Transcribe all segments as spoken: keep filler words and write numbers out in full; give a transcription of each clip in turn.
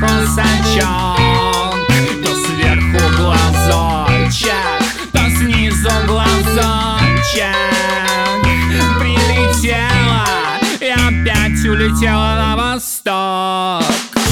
сверху сачок, то сверху глазочек, то снизу глазочек. Прилетела и опять улетела на восток.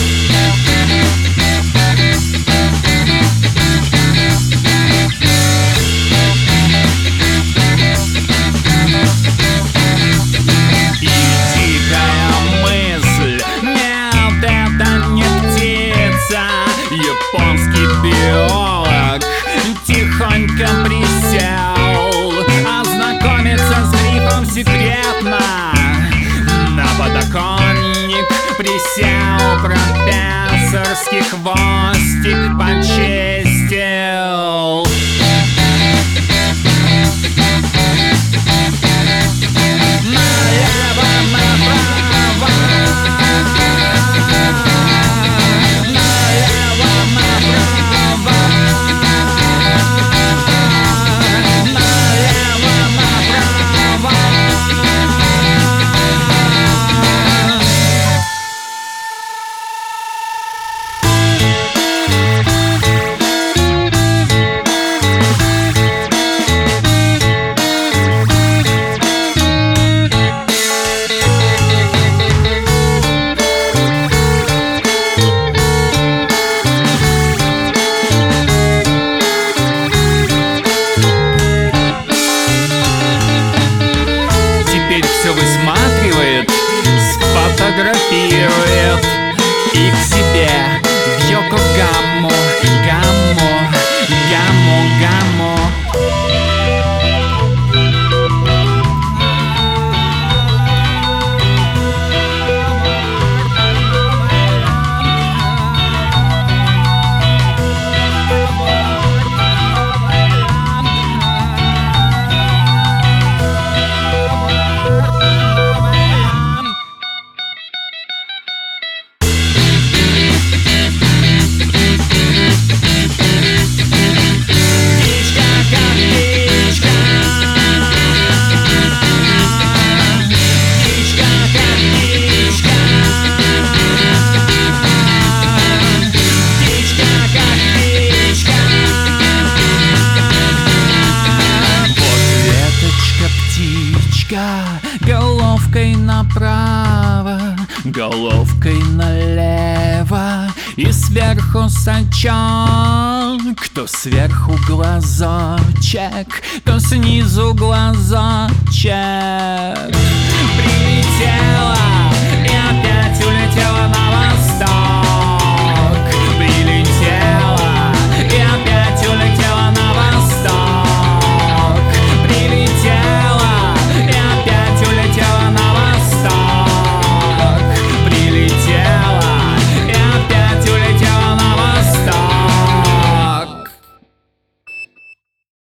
Японский биолог тихонько присел ознакомиться с гриппом секретно. На подоконник присел, профессорский хвостик почистил. Высматривает, сфотографирует и к себе в Йокогаму, гамму, гамму, гамму. Головкой направо, головкой налево, и сверху сачок, то сверху глазочек, то снизу глазочек.